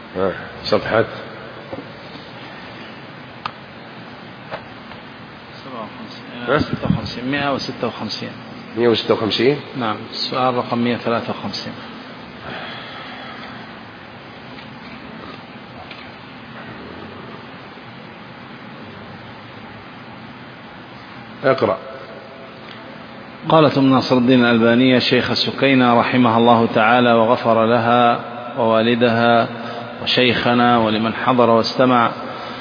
صفحة 156. نعم، السؤال رقم 153. اقرأ. قالت أم ناصر الدين الألبانية: شيخ السكينة رحمها الله تعالى وغفر لها ووالدها وشيخنا ولمن حضر واستمع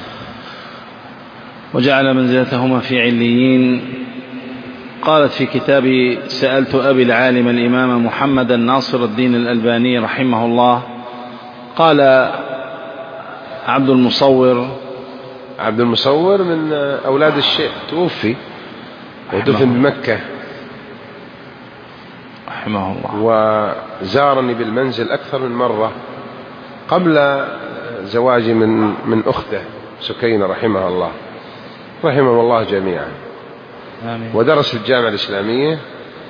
وجعل منزلتهما في عليين، قالت في كتاب سألت أبي العالم الإمام محمد ناصر الدين الألباني رحمه الله، قال عبد المصور من أولاد الشيخ، توفي ودفن بمكة رحمه الله، وزارني بالمنزل أكثر من مرة قبل زواجي من أخته سكينة رحمها الله، رحمه الله جميعا. آمين. ودرس في الجامعة الإسلامية،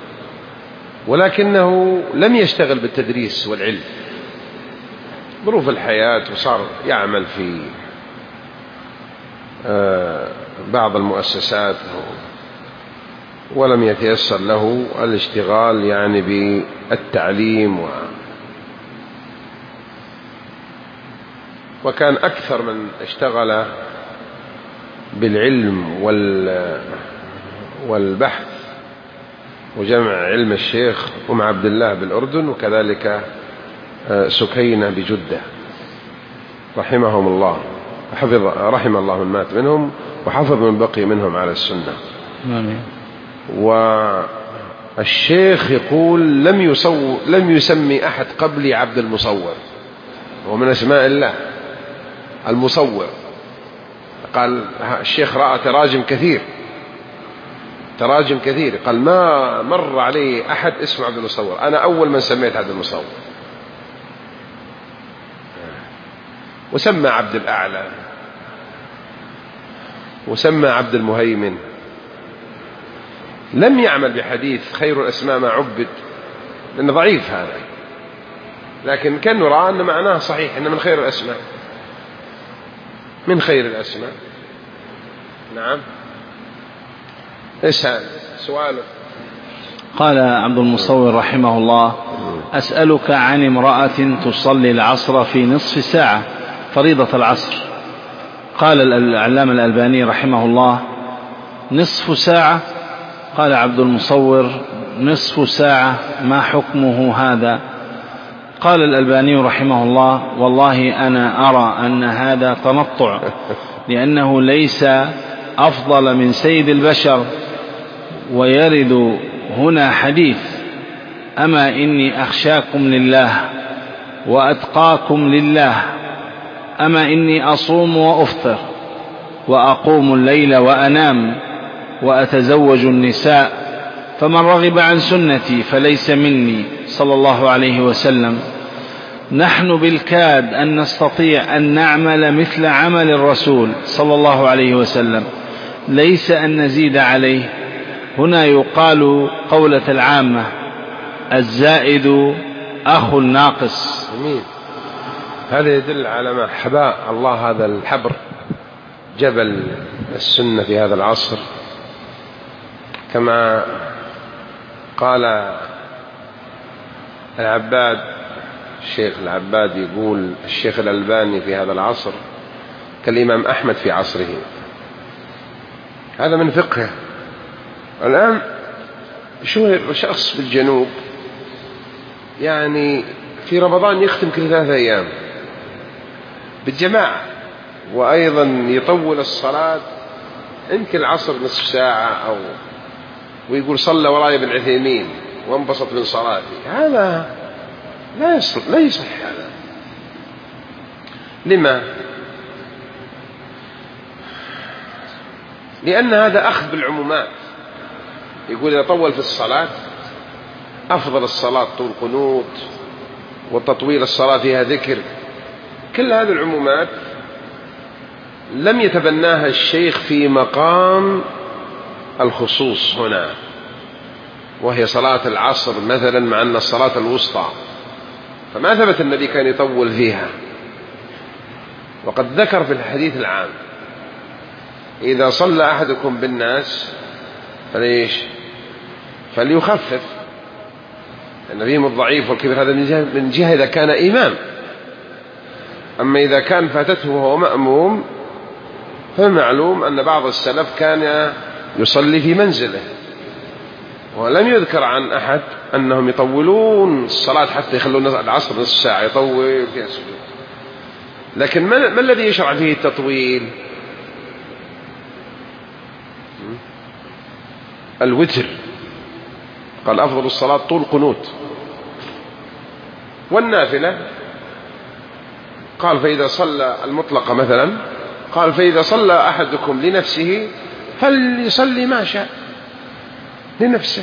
ولكنه لم يشتغل بالتدريس والعلم، ظروف الحياة، وصار يعمل في بعض المؤسسات، ولم يتيسر له الاشتغال يعني بالتعليم، وكان أكثر من اشتغل بالعلم والبحث وجمع علم الشيخ أم عبد الله بالأردن، وكذلك سكينة بجدة رحمهم الله، رحم الله من مات منهم وحفظ من بقي منهم على السنة. آمين. والشيخ يقول لم يسمي أحد قبلي عبد المصور، ومن أسماء الله المصور. قال الشيخ رأى تراجم كثير، قال ما مر عليه أحد اسمه عبد المصور، أنا أول من سميت عبد المصور. وسمى عبد الأعلى، وسمى عبد المهيمن. لم يعمل بحديث خير الأسماء ما عبد، لأنه ضعيف هذا، لكن كان نرى أن معناه صحيح، أنه من خير الأسماء. نعم. اسأل سؤالك. قال عبد المصور رحمه الله: أسألك عن امرأة تصلي العصر في نصف ساعة، فريضة العصر. قال العلامة الألباني رحمه الله: نصف ساعة؟ قال عبد المصور: نصف ساعة، ما حكمه هذا؟ قال الألباني رحمه الله: والله أنا أرى أن هذا تنطع، لأنه ليس أفضل من سيد البشر. ويرد هنا حديث: أما إني أخشاكم لله وأتقاكم لله، أما إني أصوم وأفطر وأقوم الليل وأنام وأتزوج النساء، فمن رغب عن سنتي فليس مني، صلى الله عليه وسلم. نحن بالكاد أن نستطيع أن نعمل مثل عمل الرسول صلى الله عليه وسلم، ليس أن نزيد عليه. هنا يقال قولة العامة: الزائد أخو الناقص. جميل. هذا يدل على ما حباء الله هذا الحبر، جبل السنة في هذا العصر، كما قال العباد، الشيخ العباد يقول: الشيخ الألباني في هذا العصر كالإمام أحمد في عصره. هذا من فقهه. الآن شو شخص في الجنوب يعني في رمضان يختم كل 3 أيام بالجماعة، وأيضا يطول الصلاة، يمكن العصر نصف ساعة ويقول صلى وراي ابن عثيمين وانبسط من صلاتي. هذا لا يصح هذا. لما؟ لأن هذا أخذ بالعمومات. يقول إذا طول في الصلاة أفضل الصلاة طول قنوت، وتطويل الصلاة فيها ذكر. كل هذه العمومات لم يتبناها الشيخ في مقام الخصوص هنا، وهي صلاة العصر مثلا، مع أن الصلاة الوسطى، فما ثبت النبي كان يطول فيها. وقد ذكر في الحديث العام إذا صلى أحدكم بالناس فليخفف، لأن فيهم الضعيف والكبير، هذا من جهة إذا كان إمام. أما إذا كان فاتته وهو مأموم فمعلوم أن بعض السلف كان يصلي في منزله، ولم يذكر عن أحد أنهم يطولون الصلاة حتى يخلون العصر نصف ساعة يطول فيها السجود. لكن ما الذي يشرع فيه التطويل؟ الوتر، قال أفضل الصلاة طول قنوت. والنافلة قال فإذا صلى المطلقة مثلا، قال فإذا صلى أحدكم لنفسه فليصلي ما شاء لنفسه،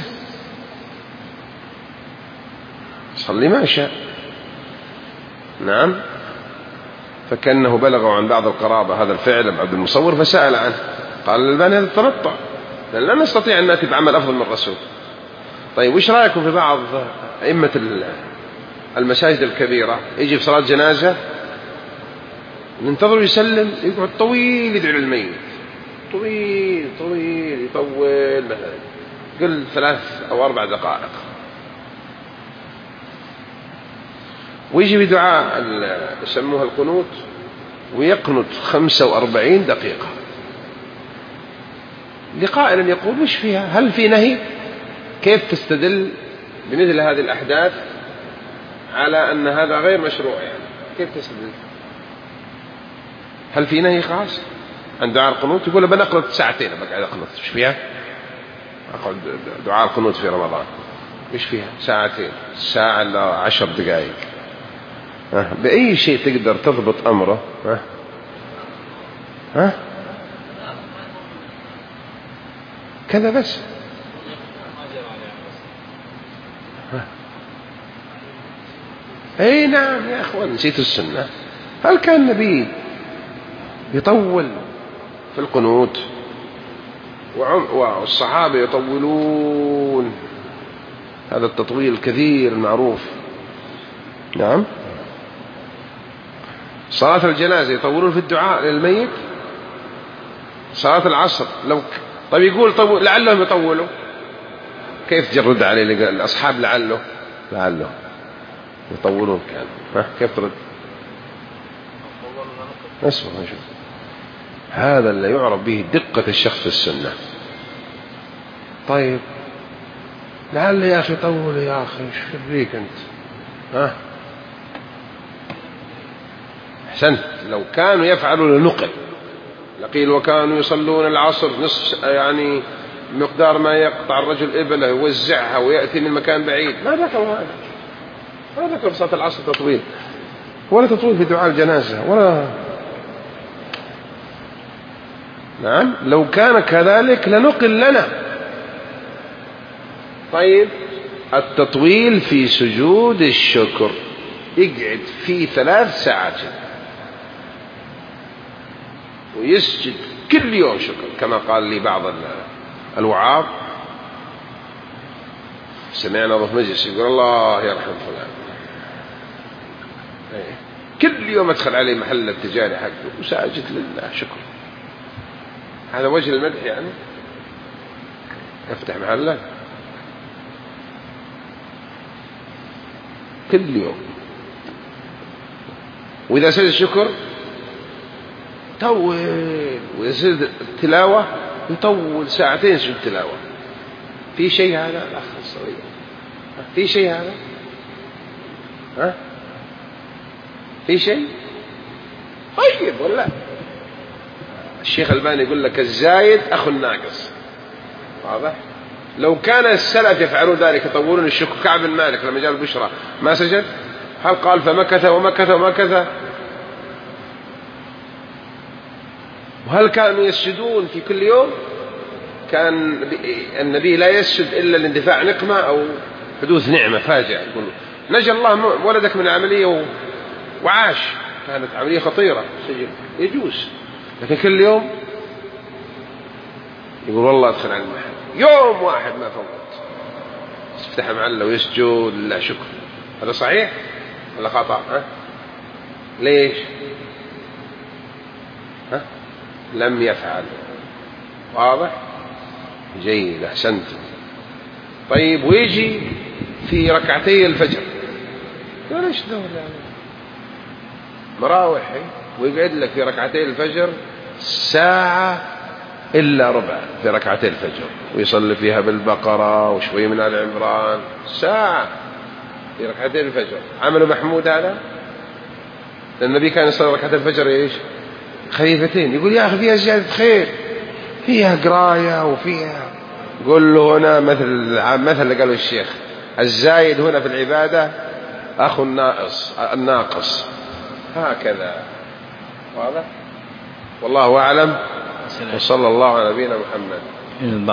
صلي ما شاء. نعم. فكأنه بلغوا عن بعض القرابة هذا الفعل عبد المصور فسأل عنه، قال الألباني هذا تنطع، لأن لا نستطيع أن نأتي بعمل أفضل من الرسول. طيب وش رأيكم في بعض أئمة المساجد الكبيرة يجي في صلاة جنازة ننتظر يسلم يقعد طويل يدعو للميت، طويل طويل يطول مثلا قل 3 أو 4 دقائق، ويجي بدعاء يسموها القنوت ويقنط 45 دقيقة. لقائل يقول وش فيها؟ هل في نهي؟ كيف تستدل بمثل هذه الأحداث على أن هذا غير مشروع؟ يعني كيف تستدل؟ هل في نهي خاص عن دعاء القنوت؟ يقول بنقنط 2 ساعة بقعد أقنط، وش فيها؟ أقعد دعاء القنوت في رمضان وش فيها؟ 2 ساعة إلا 10 دقائق. بأي شيء تقدر تضبط أمره؟ كذا بس. اي نعم يا اخوان، نسيت السنة. هل كان النبي يطول في القنوت والصحابة يطولون هذا التطويل الكثير المعروف؟ نعم. صلاة الجنازة يطولون في الدعاء للميت. صلاة العصر طيب يقول طيب لعلهم يطولوا، كيف تجرد عليه الأصحاب لعله يطولون كان؟ كيف ترد؟ اسمع نشوف. هذا اللي يعرف به دقة الشخص في السنة. طيب لعل يا أخي طول يا أخي، ايش فيك أنت؟ أحسنت. لو كانوا يفعلوا لنقل لقيل وكانوا يصلون العصر نصف، يعني مقدار ما يقطع الرجل إبله يوزعها ويأتي من مكان بعيد. ما ذكروا هذا، ما ذكر صلاة العصر تطويل ولا تطويل في دعاء الجنازة ولا. نعم لو كان كذلك لنقل لنا. طيب التطويل في سجود الشكر يقعد فيه 3 ساعات ويسجد كل يوم شكر، كما قال لي بعض الوعاظ سمعنا ضيف مجلس يقول الله يرحم فلان، كل يوم أدخل عليه محل التجاري حقه وساجد لله شكر. هذا وجه المدح يعني؟ افتح محله كل يوم. وإذا سجد الشكر طول، وإذا سجد التلاوة يطول 2 ساعتين سجد التلاوة. في شيء هذا الأخ الصغير؟ في شيء هذا؟ في شيء؟ طيب ولا الشيخ الباني يقول لك الزايد أخو الناقص. واضح؟ لو كان السلف يفعلون ذلك يطولون الشكر، كعب بن مالك لما جاء البشرى ما سجد؟ هل قال فمكث ومكث ومكث؟ وهل كانوا يسجدون في كل يوم؟ كان النبي لا يسجد إلا لاندفاع نقمة أو حدوث نعمة فاجعة، يقول نجى الله ولدك من العملية وعاش، كانت عملية خطيرة سجن يجوز. لكن كل يوم يقول والله ادخل على المحل يوم واحد ما فوت يفتح محله ويسجد لله شكر. هذا صحيح ولا خطأ؟ ليش؟ لم يفعل. واضح؟ جيد، أحسنت. طيب، ويجي في ركعتي الفجر يقول ايش دور يعني مراوح، ويقعد لك في ركعتي الفجر ساعة إلا ربع في ركعتي الفجر، ويصلي فيها بالبقرة وشوي من آل عمران، ساعة في ركعتي الفجر. عمله محمود هذا؟ لأن النبي كان يصلي ركعتي الفجر ايش؟ خفيفتين. يقول يا أخي فيها زيادة خير، فيها قراية وفيها. قل له هنا مثل قاله الشيخ: الزايد هنا في العبادة أخو الناقص، هكذا. واضح؟ والله أعلم، وصلى الله على نبينا محمد.